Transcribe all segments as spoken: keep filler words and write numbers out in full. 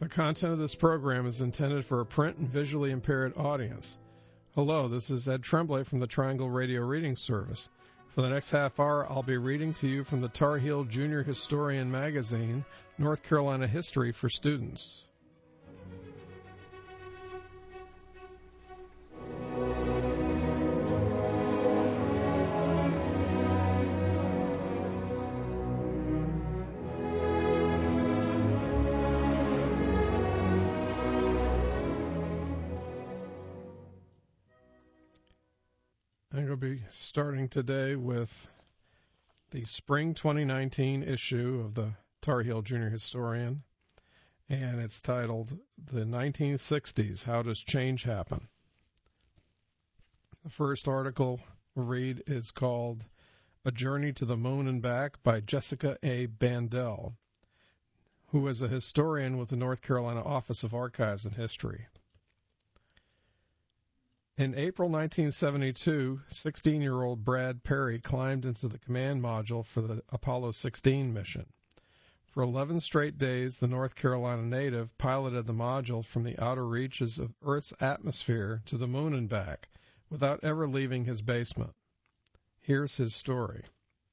The content of this program is intended for a print and visually impaired audience. Hello, this is Ed Tremblay from the Triangle Radio Reading Service. For the next half hour, I'll be reading to you from the Tar Heel Junior Historian magazine, North Carolina History for Students. I'm going to be starting today with the spring twenty nineteen issue of the Tar Heel Junior Historian, and it's titled The nineteen sixties, How Does Change Happen? The first article we'll read is called A Journey to the Moon and Back by Jessica A. Bandel, who is a historian with the North Carolina Office of Archives and History. In April nineteen seventy-two, sixteen-year-old Brad Perry climbed into the command module for the Apollo sixteen mission. For eleven straight days, the North Carolina native piloted the module from the outer reaches of Earth's atmosphere to the moon and back, without ever leaving his basement. Here's his story.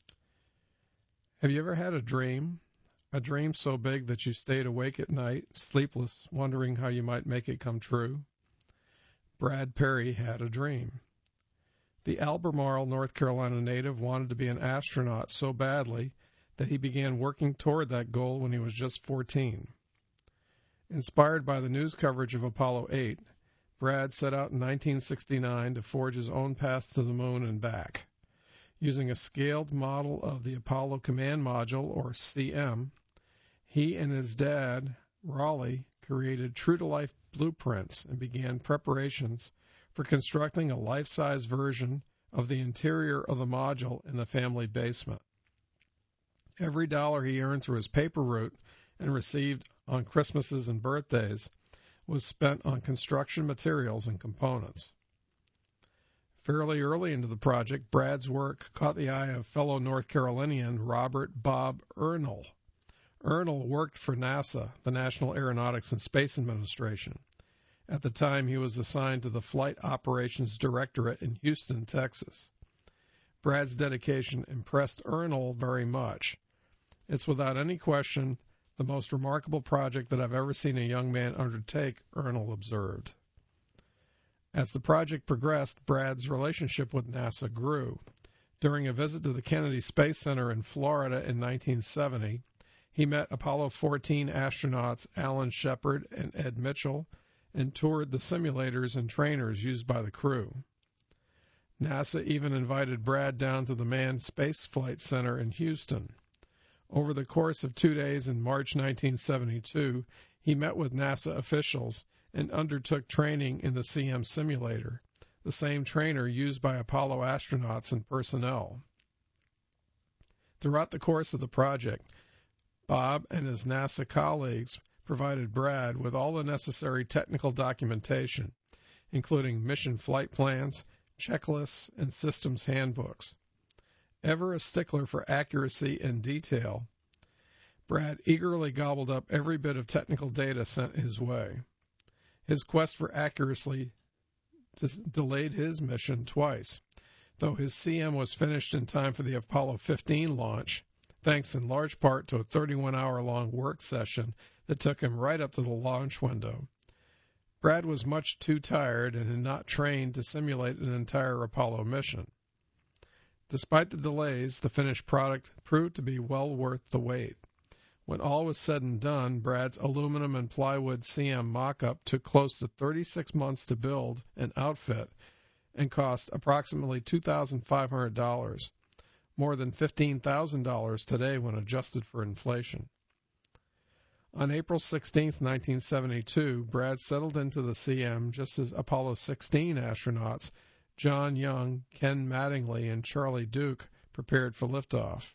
Have you ever had a dream? A dream so big that you stayed awake at night, sleepless, wondering how you might make it come true? Brad Perry had a dream. The Albemarle, North Carolina native wanted to be an astronaut so badly that he began working toward that goal when he was just fourteen. Inspired by the news coverage of Apollo eight, Brad set out in nineteen sixty-nine to forge his own path to the moon and back. Using a scaled model of the Apollo Command Module, or C M, he and his dad, Raleigh, created true-to-life blueprints and began preparations for constructing a life-size version of the interior of the module in the family basement. Every dollar he earned through his paper route and received on Christmases and birthdays was spent on construction materials and components. Fairly early into the project, Brad's work caught the eye of fellow North Carolinian Robert Bob Ernle. Ernle worked for NASA, the National Aeronautics and Space Administration. At the time, he was assigned to the Flight Operations Directorate in Houston, Texas. Brad's dedication impressed Ernle very much. It's without any question the most remarkable project that I've ever seen a young man undertake, Ernle observed. As the project progressed, Brad's relationship with NASA grew. During a visit to the Kennedy Space Center in Florida in nineteen seventy, he met Apollo fourteen astronauts Alan Shepard and Ed Mitchell and toured the simulators and trainers used by the crew. NASA even invited Brad down to the Manned Space Flight Center in Houston. Over the course of two days in March nineteen seventy-two, he met with NASA officials and undertook training in the C M simulator, the same trainer used by Apollo astronauts and personnel. Throughout the course of the project, Bob and his NASA colleagues provided Brad with all the necessary technical documentation, including mission flight plans, checklists, and systems handbooks. Ever a stickler for accuracy and detail, Brad eagerly gobbled up every bit of technical data sent his way. His quest for accuracy delayed his mission twice, though his C M was finished in time for the Apollo fifteen launch, thanks in large part to a thirty-one hour long work session that took him right up to the launch window. Brad was much too tired and had not trained to simulate an entire Apollo mission. Despite the delays, the finished product proved to be well worth the wait. When all was said and done, Brad's aluminum and plywood C M mock-up took close to thirty-six months to build and outfit and cost approximately two thousand five hundred dollars. More than fifteen thousand dollars today when adjusted for inflation. On April sixteenth, nineteen seventy-two, Brad settled into the C M just as Apollo sixteen astronauts John Young, Ken Mattingly, and Charlie Duke prepared for liftoff.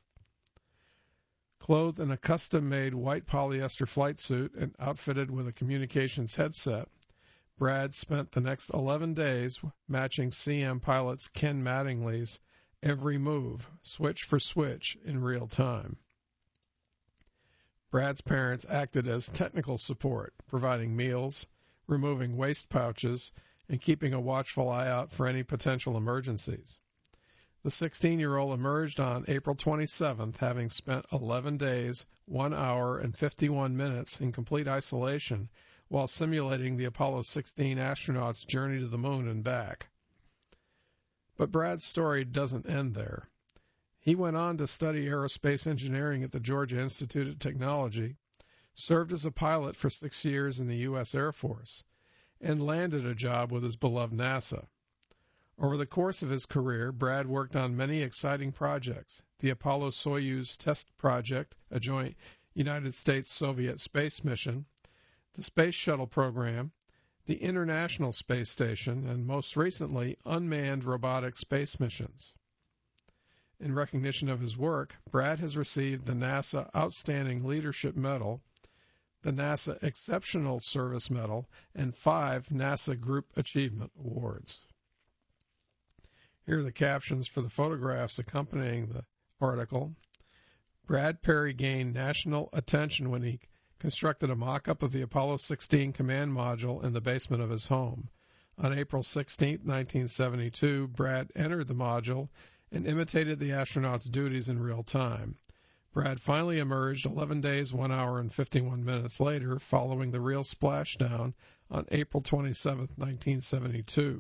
Clothed in a custom-made white polyester flight suit and outfitted with a communications headset, Brad spent the next eleven days matching C M pilots Ken Mattingly's every move, switch for switch, in real time. Brad's parents acted as technical support, providing meals, removing waste pouches, and keeping a watchful eye out for any potential emergencies. The sixteen-year-old emerged on April twenty-seventh, having spent eleven days, one hour, and fifty-one minutes in complete isolation while simulating the Apollo sixteen astronauts' journey to the moon and back. But Brad's story doesn't end there. He went on to study aerospace engineering at the Georgia Institute of Technology, served as a pilot for six years in the U S Air Force, and landed a job with his beloved NASA. Over the course of his career, Brad worked on many exciting projects: the Apollo-Soyuz test project, a joint United States-Soviet space mission, the Space Shuttle program, the International Space Station, and most recently, unmanned robotic space missions. In recognition of his work, Brad has received the NASA Outstanding Leadership Medal, the NASA Exceptional Service Medal, and five NASA Group Achievement Awards. Here are the captions for the photographs accompanying the article. Brad Perry gained national attention when he constructed a mock-up of the Apollo sixteen command module in the basement of his home. On April sixteenth, nineteen seventy-two, Brad entered the module and imitated the astronaut's duties in real time. Brad finally emerged eleven days, one hour, and fifty-one minutes later, following the real splashdown on April twenty-seventh, nineteen seventy-two.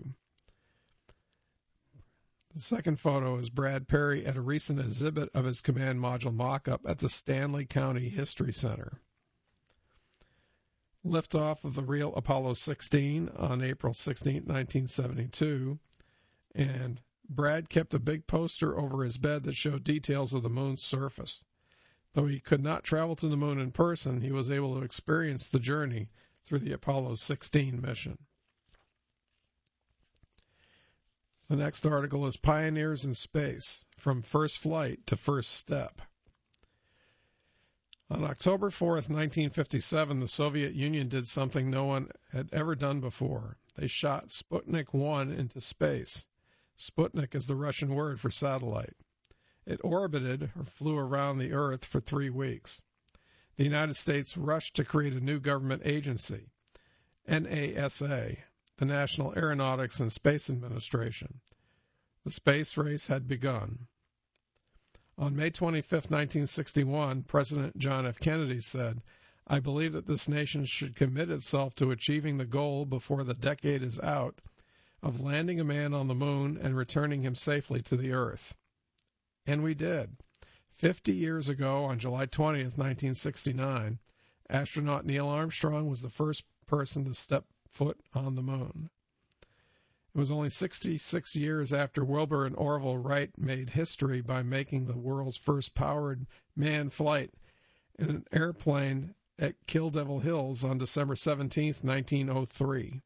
The second photo is Brad Perry at a recent exhibit of his command module mock-up at the Stanley County History Center. Liftoff of the real Apollo sixteen on April sixteenth, nineteen seventy-two, and Brad kept a big poster over his bed that showed details of the moon's surface. Though he could not travel to the moon in person, he was able to experience the journey through the Apollo sixteen mission. The next article is Pioneers in Space, From First Flight to First Step. On October fourth, nineteen fifty-seven, the Soviet Union did something no one had ever done before. They shot Sputnik one into space. Sputnik is the Russian word for satellite. It orbited or flew around the Earth for three weeks. The United States rushed to create a new government agency, NASA, the National Aeronautics and Space Administration. The space race had begun. On May twenty-fifth, nineteen sixty-one, President John F. Kennedy said, "I believe that this nation should commit itself to achieving the goal before the decade is out of landing a man on the moon and returning him safely to the Earth." And we did. Fifty years ago, on July twentieth, nineteen sixty-nine, astronaut Neil Armstrong was the first person to step foot on the moon. It was only sixty-six years after Wilbur and Orville Wright made history by making the world's first powered manned flight in an airplane at Kill Devil Hills on December seventeenth, nineteen oh three.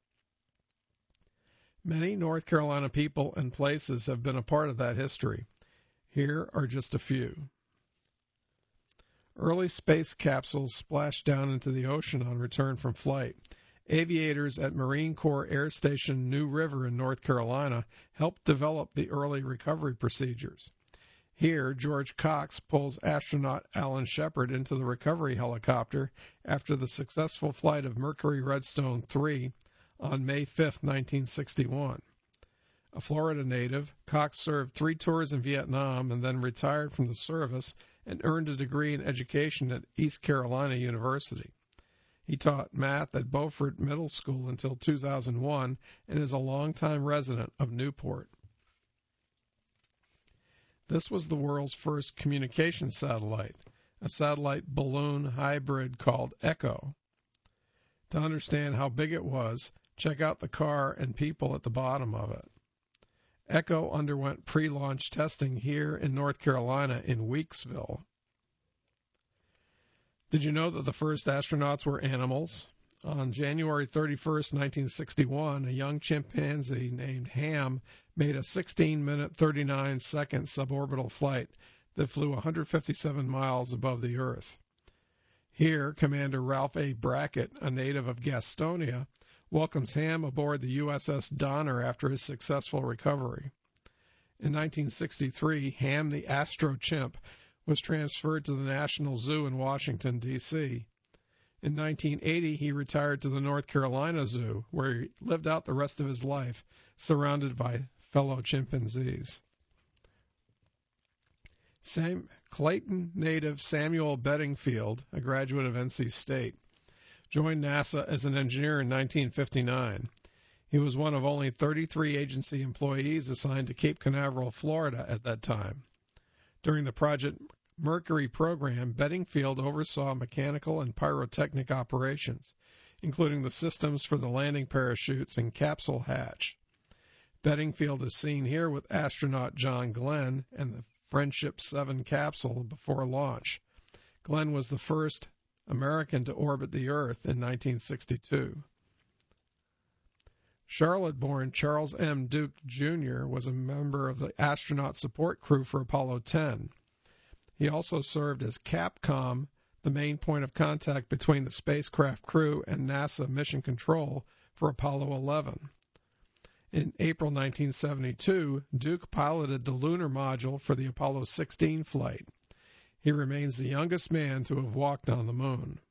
Many North Carolina people and places have been a part of that history. Here are just a few. Early space capsules splashed down into the ocean on return from flight. Aviators at Marine Corps Air Station New River in North Carolina helped develop the early recovery procedures. Here, George Cox pulls astronaut Alan Shepard into the recovery helicopter after the successful flight of Mercury Redstone three on May fifth, nineteen sixty-one. A Florida native, Cox served three tours in Vietnam and then retired from the service and earned a degree in education at East Carolina University. He taught math at Beaufort Middle School until two thousand one and is a longtime resident of Newport. This was the world's first communication satellite, a satellite balloon hybrid called Echo. To understand how big it was, check out the car and people at the bottom of it. Echo underwent pre-launch testing here in North Carolina in Weeksville. Did you know that the first astronauts were animals? On January thirty-first, nineteen sixty-one, a young chimpanzee named Ham made a sixteen minute, thirty-nine second suborbital flight that flew one hundred fifty-seven miles above the Earth. Here, Commander Ralph A. Brackett, a native of Gastonia, welcomes Ham aboard the U S S Donner after his successful recovery. In nineteen sixty-three, Ham the Astro Chimp was transferred to the National Zoo in Washington, D C In nineteen eighty, he retired to the North Carolina Zoo, where he lived out the rest of his life, surrounded by fellow chimpanzees. Sam, Clayton native Samuel Bedingfield, a graduate of N C State, joined NASA as an engineer in nineteen fifty-nine. He was one of only thirty-three agency employees assigned to Cape Canaveral, Florida at that time. During the Project Mercury program, Bedingfield oversaw mechanical and pyrotechnic operations, including the systems for the landing parachutes and capsule hatch. Bedingfield is seen here with astronaut John Glenn and the Friendship seven capsule before launch. Glenn was the first American to orbit the Earth in nineteen sixty-two. Charlotte-born Charles M. Duke, Junior was a member of the astronaut support crew for Apollo ten. He also served as Capcom, the main point of contact between the spacecraft crew and NASA mission control for Apollo eleven. In April nineteen seventy-two, Duke piloted the lunar module for the Apollo sixteen flight. He remains the youngest man to have walked on the moon.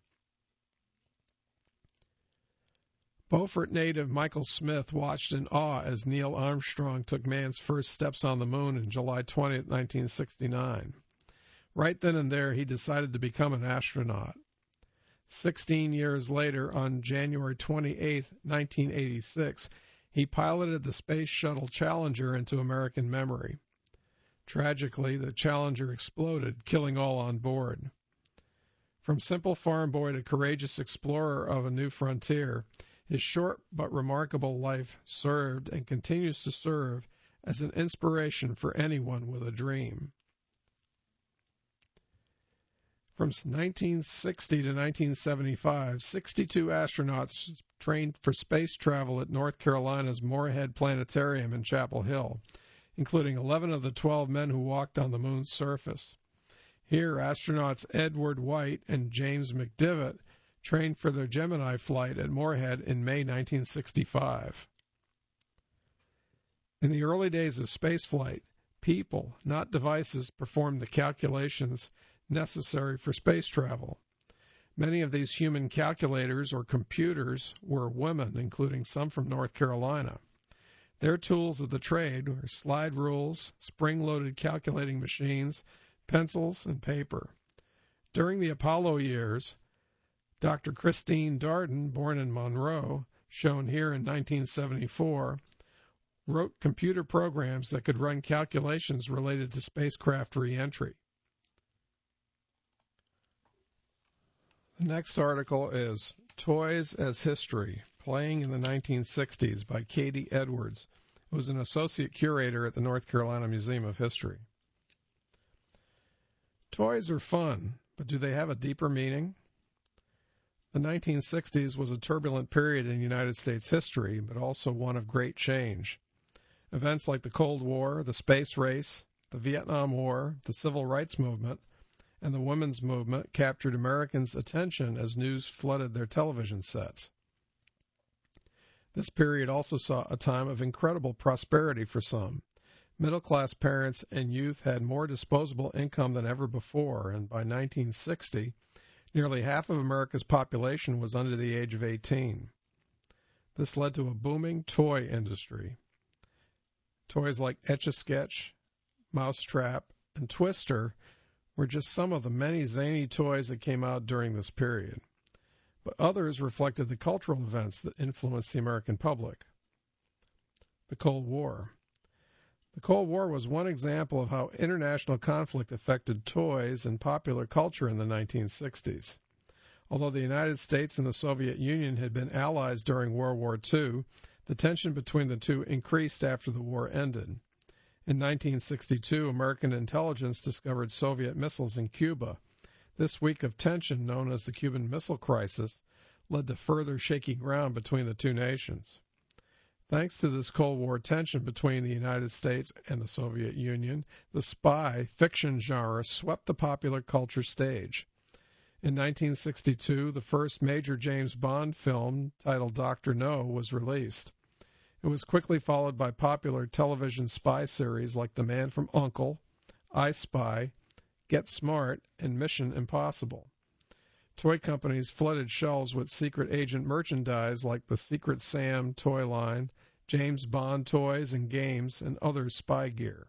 Beaufort native Michael Smith watched in awe as Neil Armstrong took man's first steps on the moon on July twentieth, nineteen sixty-nine. Right then and there, he decided to become an astronaut. Sixteen years later, on January twenty-eighth, nineteen eighty-six, he piloted the Space Shuttle Challenger into American memory. Tragically, the Challenger exploded, killing all on board. From simple farm boy to courageous explorer of a new frontier, his short but remarkable life served and continues to serve as an inspiration for anyone with a dream. From nineteen sixty to nineteen seventy-five, sixty-two astronauts trained for space travel at North Carolina's Moorhead Planetarium in Chapel Hill, including eleven of the twelve men who walked on the moon's surface. Here, astronauts Edward White and James McDivitt trained for their Gemini flight at Moorhead in May nineteen sixty-five. In the early days of spaceflight, people, not devices, performed the calculations necessary for space travel. Many of these human calculators or computers were women, including some from North Carolina. Their tools of the trade were slide rules, spring-loaded calculating machines, pencils, and paper. During the Apollo years, Doctor Christine Darden, born in Monroe, shown here in nineteen seventy-four, wrote computer programs that could run calculations related to spacecraft re-entry. The next article is Toys as History, Playing in the nineteen sixties by Katie Edwards, who was an associate curator at the North Carolina Museum of History. Toys are fun, but do they have a deeper meaning? The nineteen sixties was a turbulent period in United States history, but also one of great change. Events like the Cold War, the space race, the Vietnam War, the Civil Rights Movement, and the women's movement captured Americans' attention as news flooded their television sets. This period also saw a time of incredible prosperity for some. Middle-class parents and youth had more disposable income than ever before, and by nineteen sixty, nearly half of America's population was under the age of eighteen. This led to a booming toy industry. Toys like Etch-a-Sketch, Mousetrap, and Twister were just some of the many zany toys that came out during this period. But others reflected the cultural events that influenced the American public. The Cold War. The Cold War was one example of how international conflict affected toys and popular culture in the nineteen sixties. Although the United States and the Soviet Union had been allies during World War Two, the tension between the two increased after the war ended. In nineteen sixty-two, American intelligence discovered Soviet missiles in Cuba. This week of tension, known as the Cuban Missile Crisis, led to further shaky ground between the two nations. Thanks to this Cold War tension between the United States and the Soviet Union, the spy fiction genre swept the popular culture stage. In nineteen sixty-two, the first major James Bond film, titled Doctor No, was released. It was quickly followed by popular television spy series like The Man from U N C L E, I Spy, Get Smart, and Mission Impossible. Toy companies flooded shelves with secret agent merchandise like the Secret Sam toy line, James Bond toys and games, and other spy gear.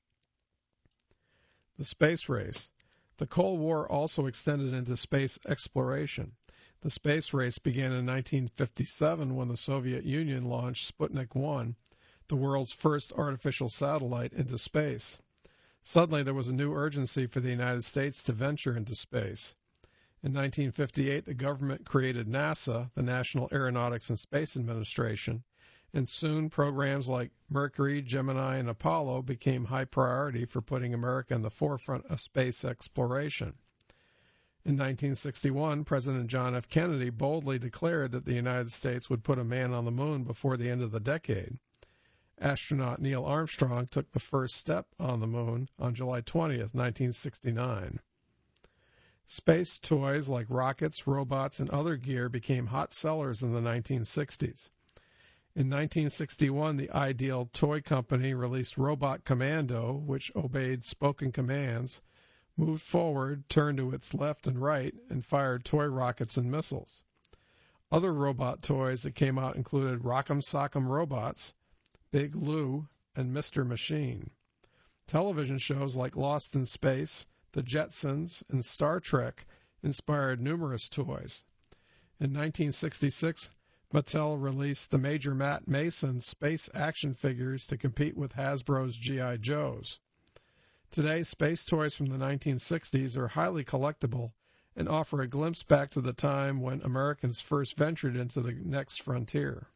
The space race. The Cold War also extended into space exploration. The space race began in nineteen fifty-seven when the Soviet Union launched Sputnik one, the world's first artificial satellite, into space. Suddenly, there was a new urgency for the United States to venture into space. In nineteen fifty-eight, the government created NASA, the National Aeronautics and Space Administration, and soon programs like Mercury, Gemini, and Apollo became high priority for putting America in the forefront of space exploration. In nineteen sixty-one, President John F. Kennedy boldly declared that the United States would put a man on the moon before the end of the decade. Astronaut Neil Armstrong took the first step on the moon on July twentieth, nineteen sixty-nine. Space toys like rockets, robots, and other gear became hot sellers in the nineteen sixties. In nineteen sixty-one, the Ideal Toy Company released Robot Commando, which obeyed spoken commands, moved forward, turned to its left and right, and fired toy rockets and missiles. Other robot toys that came out included Rock'em Sock'em Robots, Big Lou, and Mister Machine. Television shows like Lost in Space, The Jetsons, and Star Trek inspired numerous toys. In nineteen sixty-six, Mattel released the Major Matt Mason space action figures to compete with Hasbro's G I. Joes. Today, space toys from the nineteen sixties are highly collectible and offer a glimpse back to the time when Americans first ventured into the next frontier.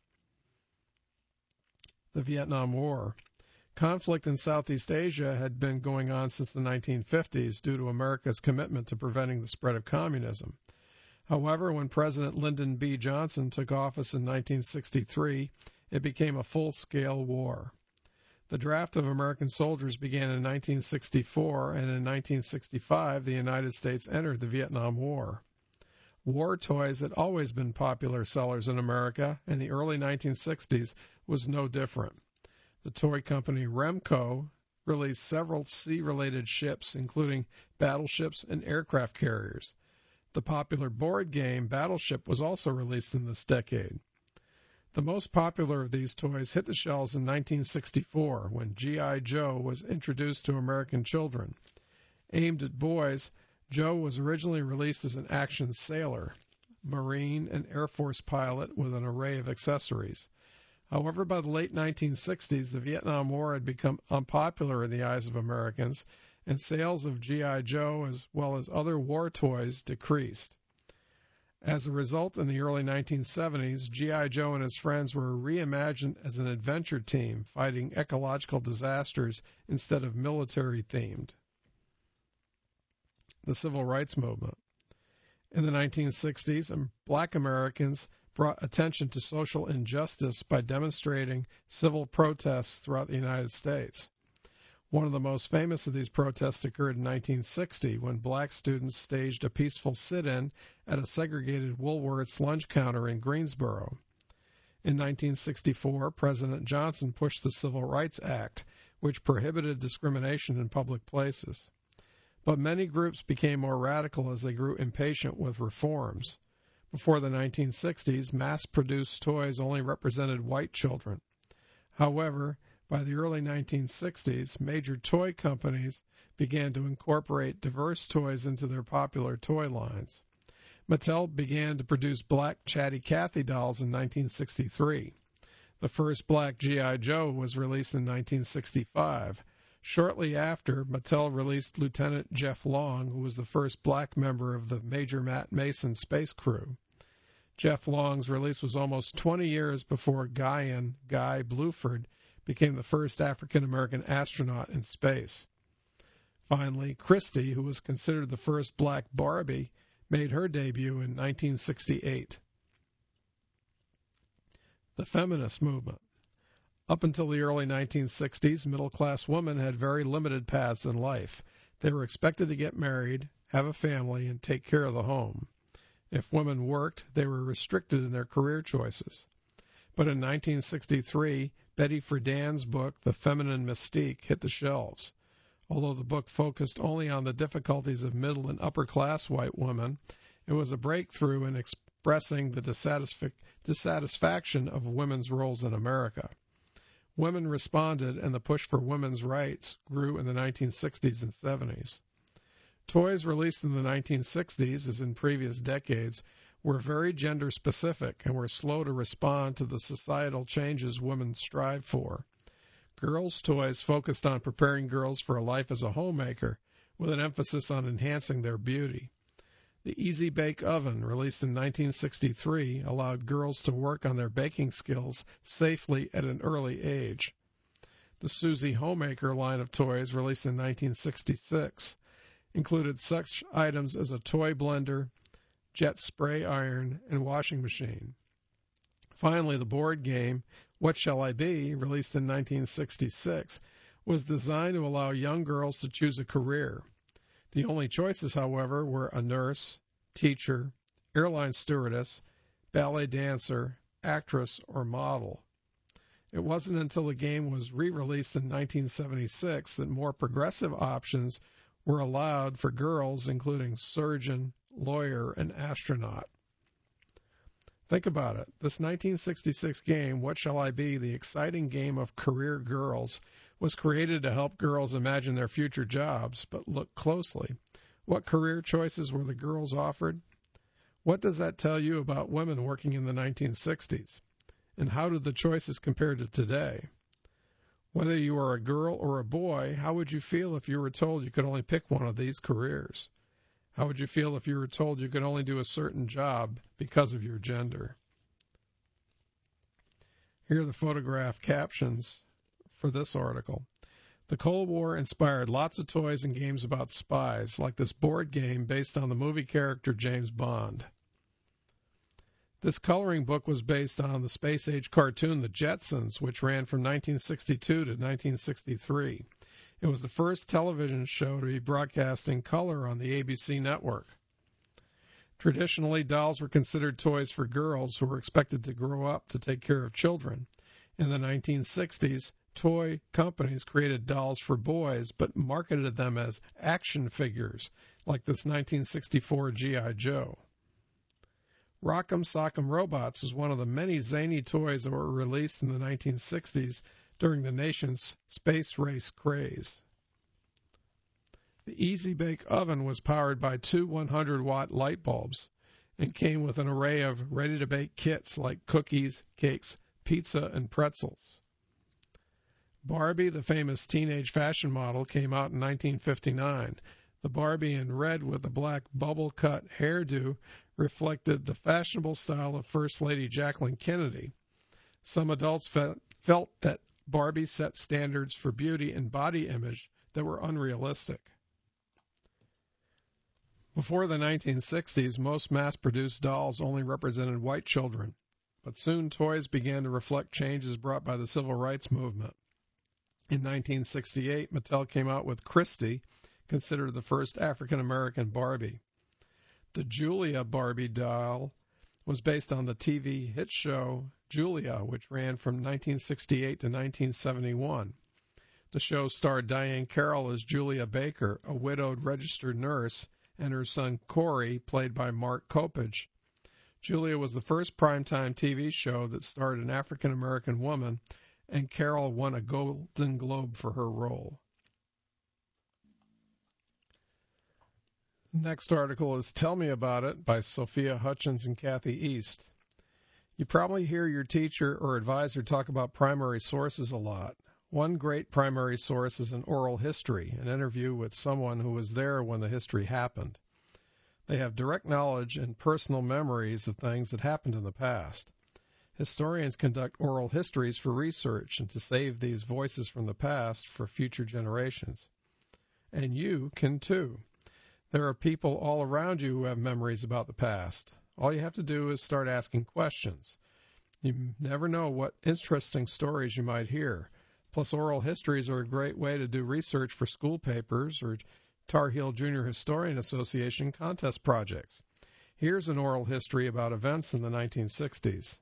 The Vietnam War. Conflict in Southeast Asia had been going on since the nineteen fifties due to America's commitment to preventing the spread of communism. However, when President Lyndon B. Johnson took office in nineteen sixty-three, it became a full-scale war. The draft of American soldiers began in nineteen sixty-four, and in nineteen sixty-five, the United States entered the Vietnam War. War toys had always been popular sellers in America, and the early nineteen sixties was no different. The toy company Remco released several sea-related ships, including battleships and aircraft carriers. The popular board game Battleship was also released in this decade. The most popular of these toys hit the shelves in nineteen sixty-four when G I. Joe was introduced to American children. Aimed at boys, Joe was originally released as an action sailor, Marine, and Air Force pilot with an array of accessories. However, by the late nineteen sixties, the Vietnam War had become unpopular in the eyes of Americans, and sales of G I. Joe as well as other war toys decreased. As a result, in the early nineteen seventies, G I. Joe and his friends were reimagined as an adventure team fighting ecological disasters instead of military-themed. The Civil Rights Movement. In the nineteen sixties, Black Americans brought attention to social injustice by demonstrating civil protests throughout the United States. One of the most famous of these protests occurred in nineteen sixty when black students staged a peaceful sit-in at a segregated Woolworth's lunch counter in Greensboro. In nineteen sixty-four, President Johnson pushed the Civil Rights Act, which prohibited discrimination in public places. But many groups became more radical as they grew impatient with reforms. Before the nineteen sixties, mass-produced toys only represented white children. However, by the early nineteen sixties, major toy companies began to incorporate diverse toys into their popular toy lines. Mattel began to produce black Chatty Cathy dolls in nineteen sixty-three. The first black G I. Joe was released in nineteen sixty-five. Shortly after, Mattel released Lieutenant Jeff Long, who was the first black member of the Major Matt Mason space crew. Jeff Long's release was almost twenty years before Guyan Guy Bluford became the first African-American astronaut in space. Finally, Christy, who was considered the first black Barbie, made her debut in nineteen sixty-eight. The feminist movement. Up until the early nineteen sixties, middle-class women had very limited paths in life. They were expected to get married, have a family, and take care of the home. If women worked, they were restricted in their career choices. But in nineteen sixty-three, Betty Friedan's book, The Feminine Mystique, hit the shelves. Although the book focused only on the difficulties of middle and upper-class white women, it was a breakthrough in expressing the dissatisf- dissatisfaction of women's roles in America. Women responded, and the push for women's rights grew in the nineteen sixties and seventies. Toys released in the nineteen sixties, as in previous decades, were very gender-specific and were slow to respond to the societal changes women strive for. Girls' toys focused on preparing girls for a life as a homemaker, with an emphasis on enhancing their beauty. The Easy Bake Oven, released in nineteen sixty-three, allowed girls to work on their baking skills safely at an early age. The Susie Homemaker line of toys, released in nineteen sixty-six, included such items as a toy blender, jet spray iron, and washing machine. Finally, the board game What Shall I Be, released in nineteen sixty-six, was designed to allow young girls to choose a career. The only choices, however, were a nurse, teacher, airline stewardess, ballet dancer, actress, or model. It wasn't until the game was re-released in nineteen seventy-six that more progressive options were allowed for girls, including surgeon, lawyer, and astronaut. Think about it. This nineteen sixty-six game, What Shall I Be, the exciting game of career girls, was created to help girls imagine their future jobs, but look closely. What career choices were the girls offered? What does that tell you about women working in the nineteen sixties? And how did the choices compare to today? Whether you are a girl or a boy, how would you feel if you were told you could only pick one of these careers? How would you feel if you were told you could only do a certain job because of your gender? Here are the photograph captions for this article. The Cold War inspired lots of toys and games about spies, like this board game based on the movie character James Bond. This coloring book was based on the space-age cartoon The Jetsons, which ran from nineteen sixty-two to nineteen sixty-three. It was the first television show to be broadcast in color on the A B C network. Traditionally, dolls were considered toys for girls who were expected to grow up to take care of children. In the nineteen sixties, toy companies created dolls for boys, but marketed them as action figures, like this nineteen sixty-four G I. Joe. Rock'em Sock'em Robots was one of the many zany toys that were released in the nineteen sixties during the nation's space race craze. The Easy Bake Oven was powered by two one hundred watt light bulbs and came with an array of ready-to-bake kits like cookies, cakes, pizza, and pretzels. Barbie, the famous teenage fashion model, came out in nineteen fifty-nine. The Barbie in red with the black bubble-cut hairdo reflected the fashionable style of First Lady Jacqueline Kennedy. Some adults fe- felt that Barbie set standards for beauty and body image that were unrealistic. Before the nineteen sixties, most mass-produced dolls only represented white children, but soon toys began to reflect changes brought by the civil rights movement. In nineteen sixty-eight, Mattel came out with Christy, considered the first African-American Barbie. The Julia Barbie doll was based on the T V hit show Julia, which ran from nineteen sixty-eight to nineteen seventy-one. The show starred Diane Carroll as Julia Baker, a widowed registered nurse, and her son Corey, played by Mark Kopech. Julia was the first primetime T V show that starred an African-American woman, and Carroll won a Golden Globe for her role. Next article is Tell Me About It by Sophia Hutchins and Kathy East. You probably hear your teacher or advisor talk about primary sources a lot. One great primary source is an oral history, an interview with someone who was there when the history happened. They have direct knowledge and personal memories of things that happened in the past. Historians conduct oral histories for research and to save these voices from the past for future generations. And you can too. There are people all around you who have memories about the past. All you have to do is start asking questions. You never know what interesting stories you might hear. Plus, oral histories are a great way to do research for school papers or Tar Heel Junior Historian Association contest projects. Here's an oral history about events in the nineteen sixties.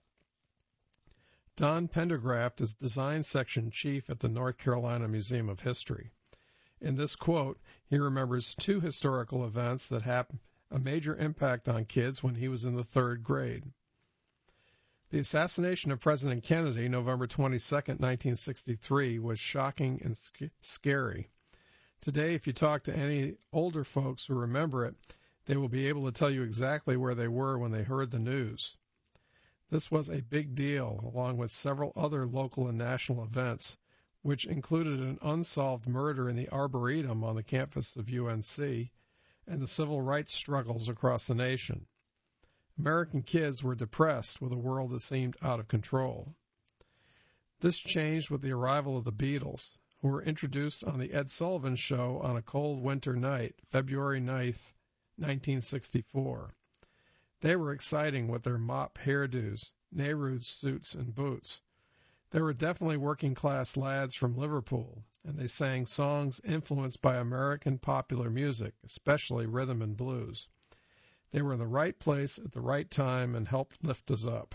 Don Pendergraft is Design Section Chief at the North Carolina Museum of History. In this quote, he remembers two historical events that had a major impact on kids when he was in the third grade. The assassination of President Kennedy, November twenty-second, nineteen sixty-three, was shocking and sc- scary. Today, if you talk to any older folks who remember it, they will be able to tell you exactly where they were when they heard the news. This was a big deal, along with several other local and national events, which included an unsolved murder in the Arboretum on the campus of U N C and the civil rights struggles across the nation. American kids were depressed with a world that seemed out of control. This changed with the arrival of the Beatles, who were introduced on the Ed Sullivan Show on a cold winter night, February ninth, nineteen sixty-four. They were exciting with their mop hairdos, Nehru suits, and boots. They were definitely working-class lads from Liverpool, and they sang songs influenced by American popular music, especially rhythm and blues. They were in the right place at the right time and helped lift us up.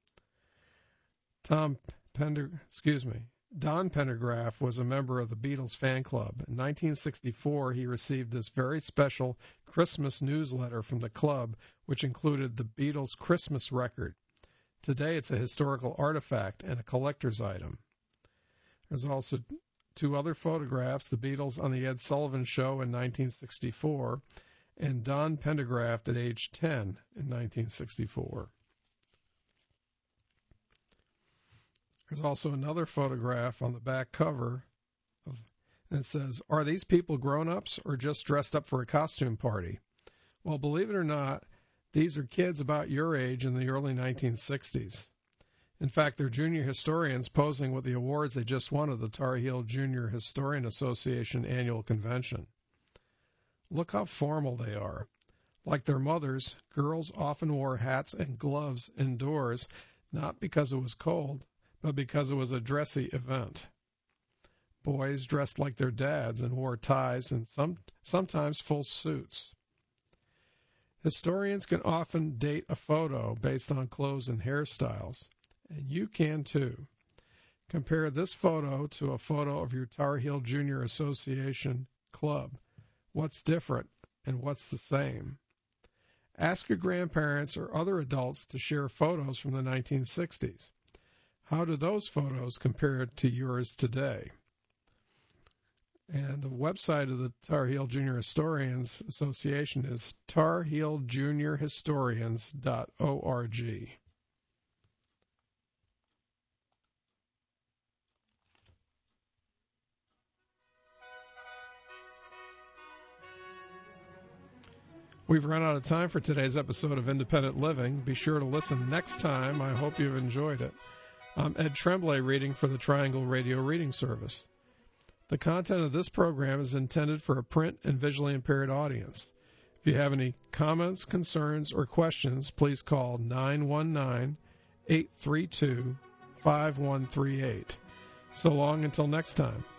Tom Pender, excuse me, Don Pendergraft was a member of the Beatles fan club. In nineteen sixty-four, he received this very special Christmas newsletter from the club, which included the Beatles' Christmas record. Today, it's a historical artifact and a collector's item. There's also two other photographs, the Beatles on the Ed Sullivan Show in nineteen sixty-four, and Don Pendergraft at age ten in nineteen sixty-four. There's also another photograph on the back cover, of, and it says, "Are these people grown-ups or just dressed up for a costume party?" Well, believe it or not, these are kids about your age in the early nineteen sixties. In fact, they're junior historians posing with the awards they just won at the Tar Heel Junior Historian Association annual convention. Look how formal they are. Like their mothers, girls often wore hats and gloves indoors, not because it was cold, but because it was a dressy event. Boys dressed like their dads and wore ties and some, sometimes full suits. Historians can often date a photo based on clothes and hairstyles, and you can too. Compare this photo to a photo of your Tar Heel Junior Association club. What's different and what's the same? Ask your grandparents or other adults to share photos from the nineteen sixties. How do those photos compare to yours today? And the website of the Tar Heel Junior Historians Association is tar heel junior historians dot org. We've run out of time for today's episode of Independent Living. Be sure to listen next time. I hope you've enjoyed it. I'm Ed Tremblay reading for the Triangle Radio Reading Service. The content of this program is intended for a print and visually impaired audience. If you have any comments, concerns, or questions, please call nine one nine, eight three two, five one three eight. So long until next time.